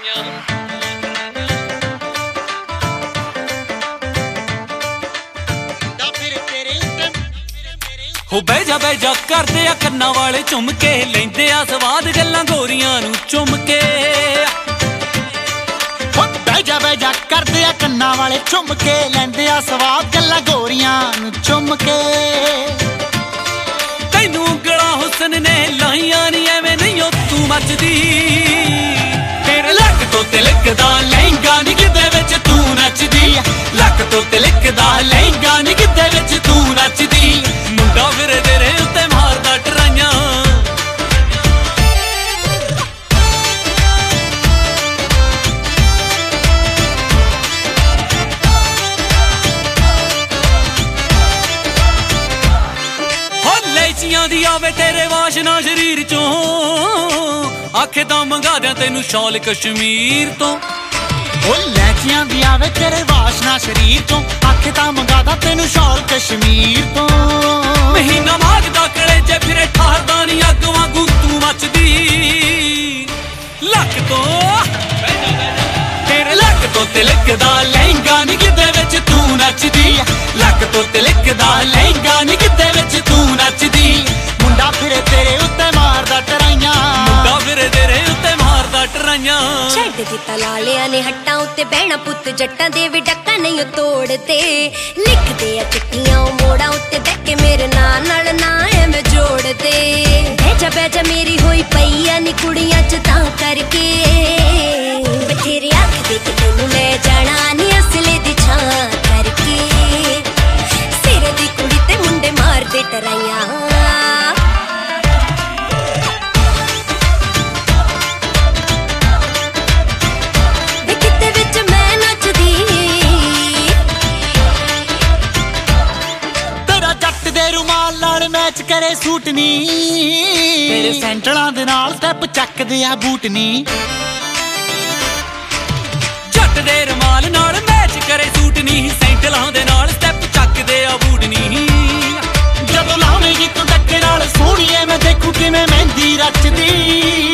हो बह जा करदे आ कन्ना वाले झुम के लैंदे आ स्वाद गल्लां गोरियां नू चुम के। बह जा करदे आ कन्ना वाले झुम के लैंदे आ स्वाद गल्लां गोरियां नू चुम के। तैनू गला हुसन ने लाइयां नी एवें नहीं ओ तू मचदी तेरे लक तो तिलकदा लहंगा नी किते विच तू नचदी लक तो तिलकदा लहंगा नी किते विच तू नचदी। मुंडा फिर तेरे उत्ते मारदा टराइयां हो लेचियां दी आवे तेरे वाशना शरीर चों आखे तां मंगा दियां तैनू शॉल कश्मीर तो। लैचियां दी आवे तेरे वाशना शरीर तो आखे तां मंगा दा तैनू शॉल कश्मीर तो। महीना मागदा कलेजे फिरे ठारदा नी अग वांगू तू मचदी लक तो तेरे लक तो तिलकदा लहंगा नी किते विच तू नचदी लक तो तिलकदा लहंगा नी किते विच तू नचदी। मुंडा फिरे तेरे उत्ते मारदा टराइयां मुंडा फिरे तेरे उत्ते मारदा टराइयां। छड्ड दित्ता लालियां ने हट्टां उत्ते बहना पुत्त जट्टां दे भी डक्का नहीं तोड़दे लिखदे आ चिट्ठियां मोड़ा उत्ते बह के मेरे नाल ना एवें जोड़दे। बह जा मेरी होई पई आ नी कुड़ियां च तां करके बथेरे आखदे कि तैनू ले जाना नी असले दी छां करके सिर दी कुड़ी ते मुंडे मारदे टराइयां। मैच करे सूट नी तेरे सेंटरां दे नाल स्टैप चकदे आ बूट नी। जट दे रमाल नाल मैच करे सूट नी सेंटरां दे नाल स्टैप चकदे आ बूट नी। जदों लावेगी तू डक्के नाल सोहणीए मैं देखूं किवें मेहंदी रचदी